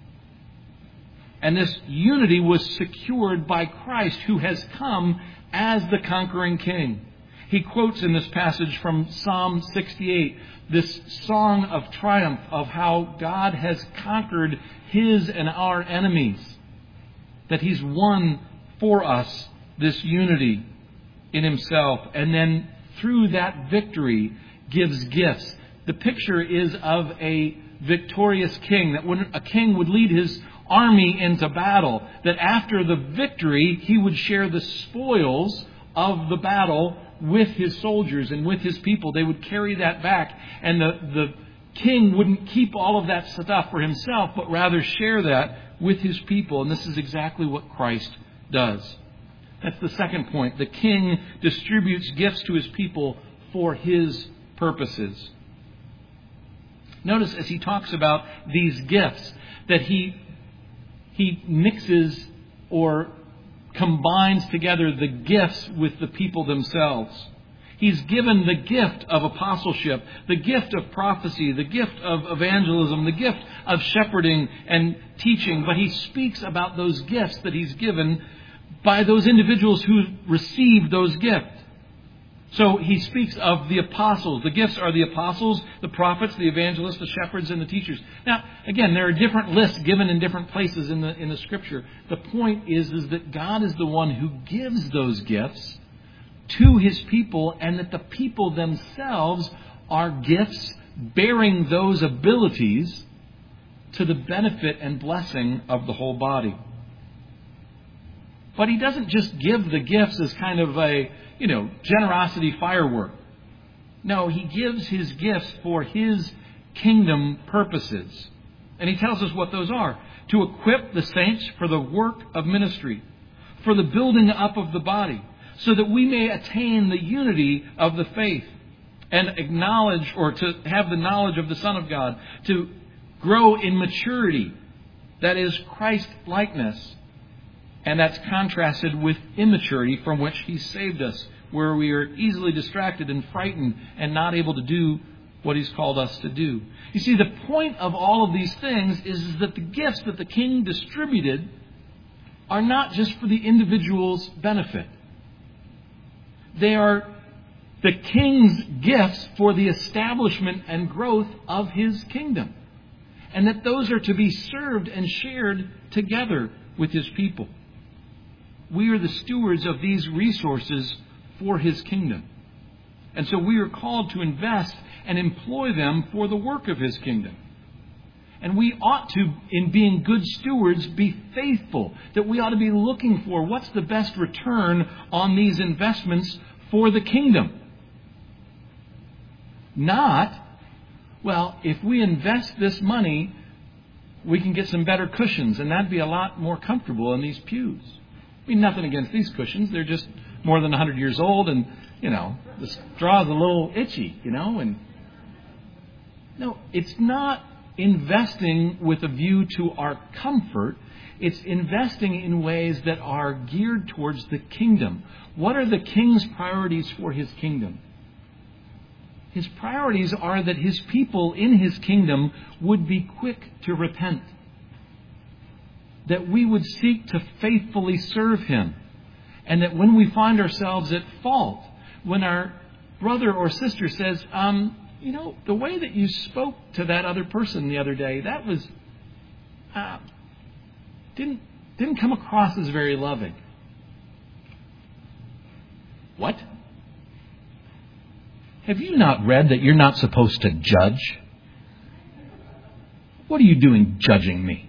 And this unity was secured by Christ, who has come as the conquering King. He quotes in this passage from Psalm sixty-eight, this song of triumph of how God has conquered his and our enemies. That he's won for us this unity in himself. And then through that victory gives gifts. The picture is of a victorious king. That when a king would lead his army into battle, that after the victory, he would share the spoils of the battle with his soldiers and with his people. They would carry that back, and the, the king wouldn't keep all of that stuff for himself, but rather share that with his people. And this is exactly what Christ does. That's the second point. The king distributes gifts to his people for his purposes. Notice as he talks about these gifts that he he mixes or combines together the gifts with the people themselves. He's given the gift of apostleship, the gift of prophecy, the gift of evangelism, the gift of shepherding and teaching. But he speaks about those gifts that he's given by those individuals who received those gifts. So he speaks of the apostles. The gifts are the apostles, the prophets, the evangelists, the shepherds, and the teachers. Now, again, there are different lists given in different places in the in the Scripture. The point is, is that God is the one who gives those gifts to his people, and that the people themselves are gifts bearing those abilities to the benefit and blessing of the whole body. But he doesn't just give the gifts as kind of a, you know, generosity firework. No, he gives his gifts for his kingdom purposes. And he tells us what those are. To equip the saints for the work of ministry, for the building up of the body, so that we may attain the unity of the faith and acknowledge, or to have the knowledge of the Son of God, to grow in maturity, that is Christ-likeness, And that's contrasted with immaturity, from which He saved us, where we are easily distracted and frightened and not able to do what He's called us to do. You see, the point of all of these things is, is that the gifts that the King distributed are not just for the individual's benefit. They are the King's gifts for the establishment and growth of His kingdom. And that those are to be served and shared together with His people. We are the stewards of these resources for His kingdom. And so we are called to invest and employ them for the work of His kingdom. And we ought to, in being good stewards, be faithful. That we ought to be looking for what's the best return on these investments for the kingdom. Not, well, if we invest this money, we can get some better cushions, and that'd be a lot more comfortable in these pews. I mean, nothing against these cushions. They're just more than one hundred years old, and, you know, the straw's a little itchy, you know. And no, it's not investing with a view to our comfort. It's investing in ways that are geared towards the kingdom. What are the King's priorities for His kingdom? His priorities are that His people in His kingdom would be quick to repent. That we would seek to faithfully serve Him. And that when we find ourselves at fault, when our brother or sister says, um, you know, the way that you spoke to that other person the other day, that was, uh, didn't, didn't come across as very loving. What? Have you not read that you're not supposed to judge? What are you doing judging me?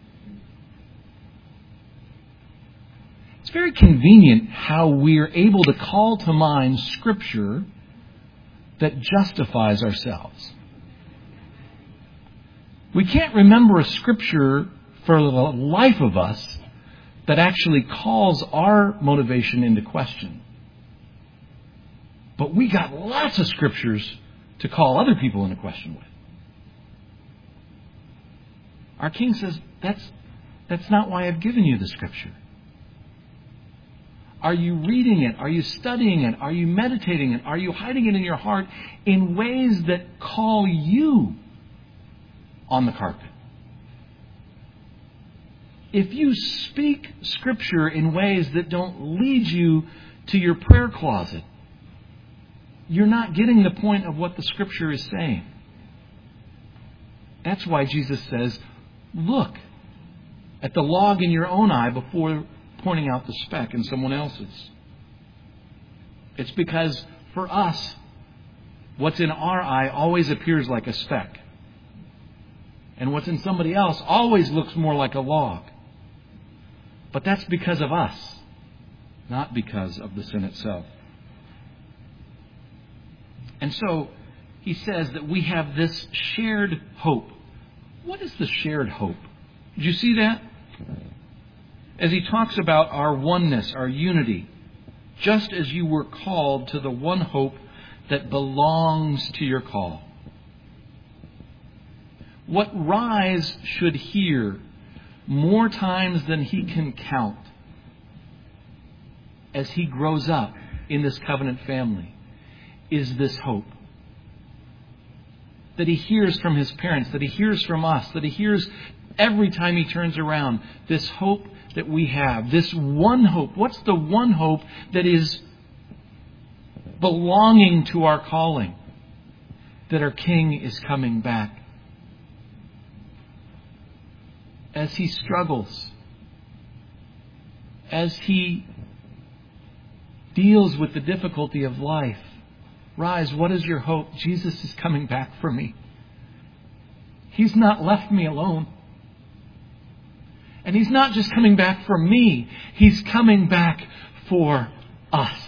It's very convenient how we're able to call to mind Scripture that justifies ourselves. We can't remember a Scripture for the life of us that actually calls our motivation into question. But we got lots of Scriptures to call other people into question with. Our King says, that's, that's not why I've given you the Scripture. Are you reading it? Are you studying it? Are you meditating it? Are you hiding it in your heart in ways that call you on the carpet? If you speak Scripture in ways that don't lead you to your prayer closet, you're not getting the point of what the Scripture is saying. That's why Jesus says, look at the log in your own eye before pointing out the speck in someone else's. It's because for us, what's in our eye always appears like a speck. And what's in somebody else always looks more like a log. But that's because of us, not because of the sin itself. And so he says that we have this shared hope. What is the shared hope? Did you see that? As he talks about our oneness, our unity, just as you were called to the one hope that belongs to your call. What Rise should hear more times than he can count as he grows up in this covenant family is this hope. That he hears from his parents, that he hears from us, that he hears every time he turns around, this hope that we have, this one hope. What's the one hope that is belonging to our calling? That our King is coming back. As he struggles, as he deals with the difficulty of life, Rise, what is your hope? Jesus is coming back for me. He's not left me alone. And He's not just coming back for me. He's coming back for us.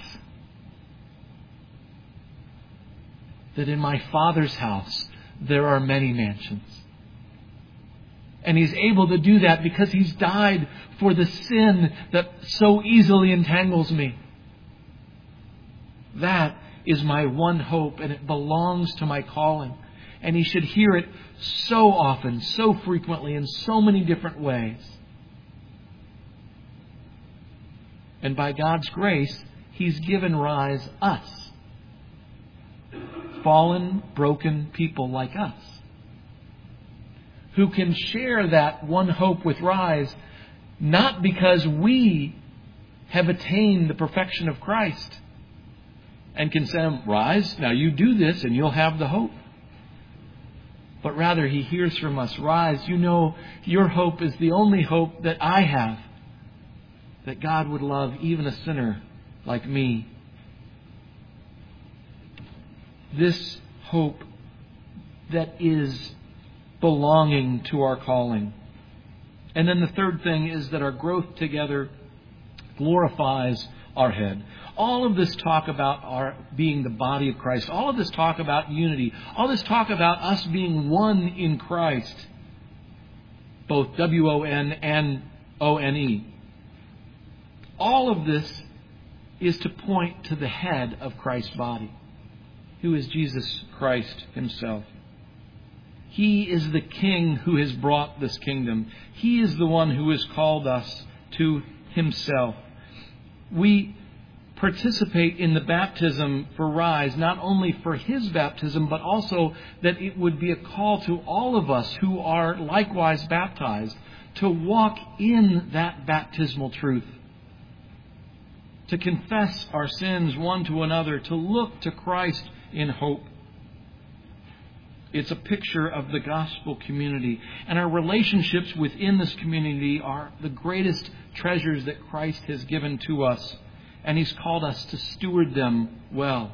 That in my Father's house there are many mansions. And He's able to do that because He's died for the sin that so easily entangles me. That is my one hope, and it belongs to my calling. And he should hear it so often, so frequently, in so many different ways.
And by God's grace, He's given Rise us. Fallen, broken people like us. Who can share that one hope with Rise, not because we have attained the perfection of Christ and can say, Rise, now you do this and you'll have the hope. But rather He hears from us, Rise, you know your hope is the only hope that I have. That God would love even a sinner like me. This hope that is belonging to our calling. And then the third thing is that our growth together glorifies our Head. All of this talk about our being the body of Christ, all of this talk about unity, all this talk about us being one in Christ, both W O N and O N E, all of this is to point to the head of Christ's body, who is Jesus Christ Himself. He is the King who has brought this kingdom. He is the one who has called us to Himself. We participate in the baptism for Rise, not only for His baptism, but also that it would be a call to all of us who are likewise baptized to walk in that baptismal truth. To confess our sins one to another, to look to Christ in hope. It's a picture of the gospel community. And our relationships within this community are the greatest treasures that Christ has given to us. And He's called us to steward them well.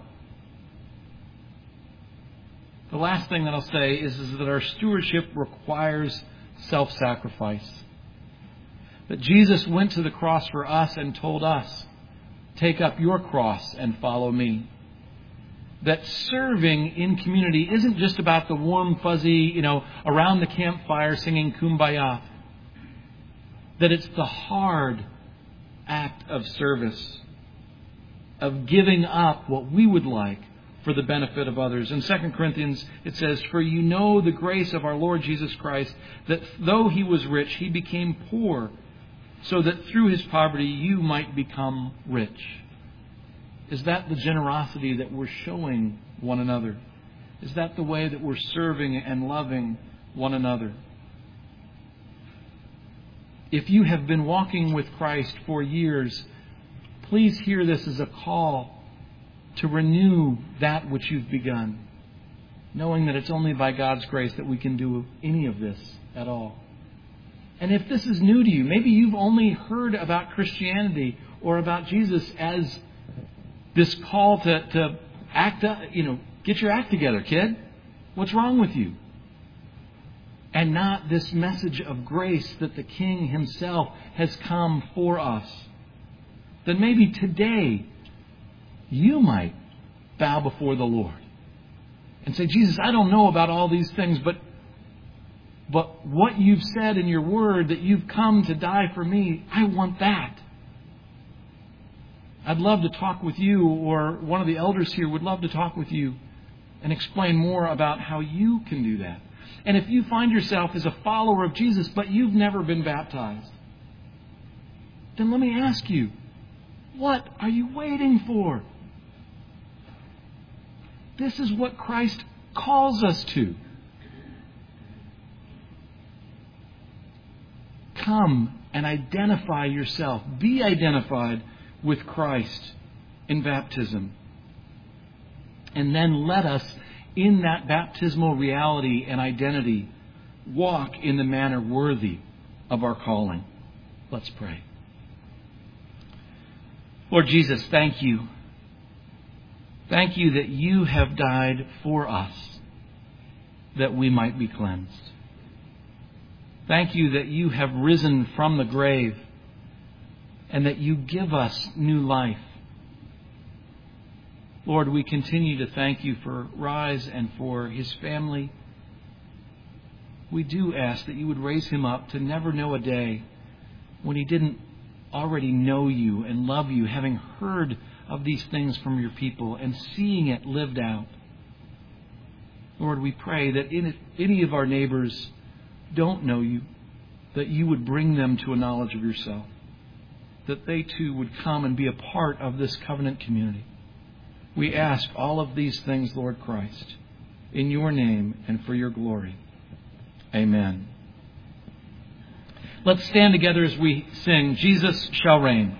The last thing that I'll say is, is that our stewardship requires self-sacrifice. That Jesus went to the cross for us and told us, take up your cross and follow me. That serving in community isn't just about the warm, fuzzy, you know, around the campfire singing Kumbaya. That it's the hard act of service, of giving up what we would like for the benefit of others. In Second Corinthians, it says, for you know the grace of our Lord Jesus Christ, that though He was rich, He became poor, so that through His poverty you might become rich. Is that the generosity that we're showing one another? Is that the way that we're serving and loving one another? If you have been walking with Christ for years, please hear this as a call to renew that which you've begun, knowing that it's only by God's grace that we can do any of this at all. And if this is new to you, maybe you've only heard about Christianity or about Jesus as this call to, to act, you know, get your act together, kid. What's wrong with you? And not this message of grace that the King Himself has come for us. Then maybe today you might bow before the Lord and say, Jesus, I don't know about all these things, but But what you've said in your word, that you've come to die for me, I want that. I'd love to talk with you, or one of the elders here would love to talk with you and explain more about how you can do that. And if you find yourself as a follower of Jesus, but you've never been baptized, then let me ask you, what are you waiting for? This is what Christ calls us to. Come and identify yourself. Be identified with Christ in baptism. And then let us, in that baptismal reality and identity, walk in the manner worthy of our calling. Let's pray. Lord Jesus, thank you. Thank you that you have died for us, that we might be cleansed. Thank you that you have risen from the grave and that you give us new life. Lord, we continue to thank you for Rise and for his family. We do ask that you would raise him up to never know a day when he didn't already know you and love you, having heard of these things from your people and seeing it lived out. Lord, we pray that if any of our neighbors don't know you, that you would bring them to a knowledge of yourself. that they too would come and be a part of this covenant community. We ask all of these things, Lord Christ, in your name and for your glory. Amen. Let's stand together as we sing, Jesus Shall Reign.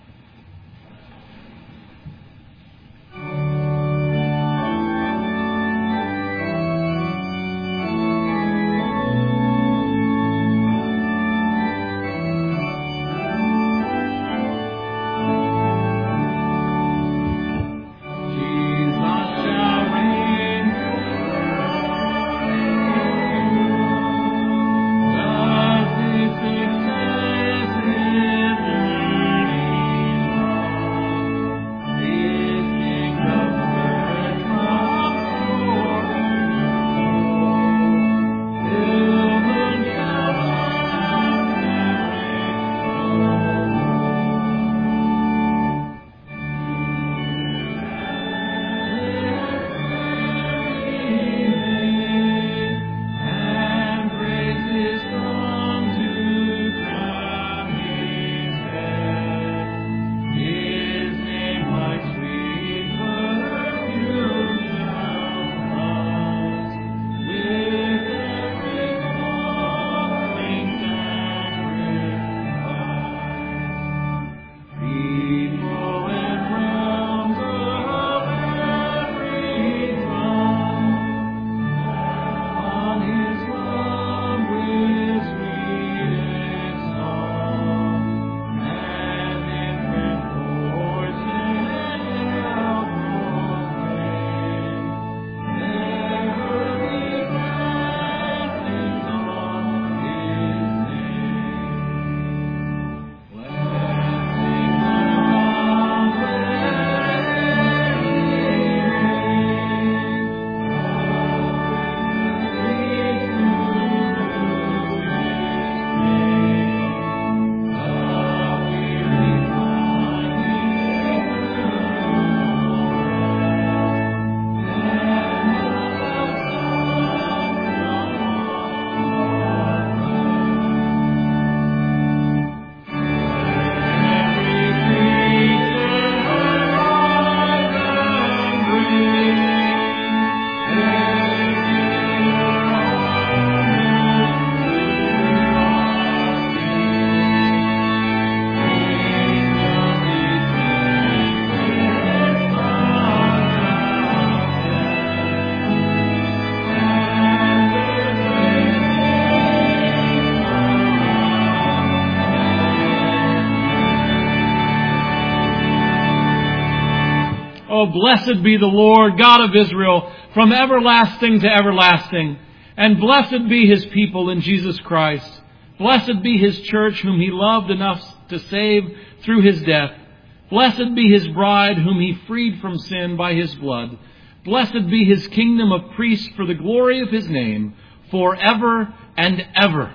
Oh, blessed be the Lord, God of Israel, from everlasting to everlasting. And blessed be his people in Jesus Christ. Blessed be his church, whom he loved enough to save through his death. Blessed be his bride, whom he freed from sin by his blood. Blessed be his kingdom of priests for the glory of his name, forever and ever.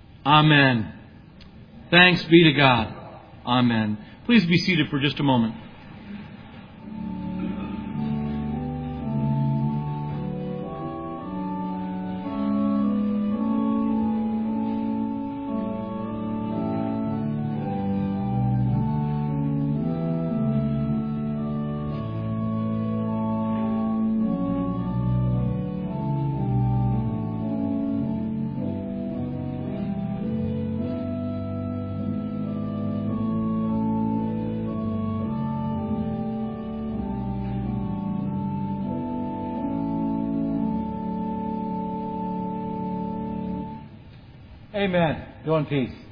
Amen. Thanks be to God. Amen. Please be seated for just a moment. Amen. Go in peace.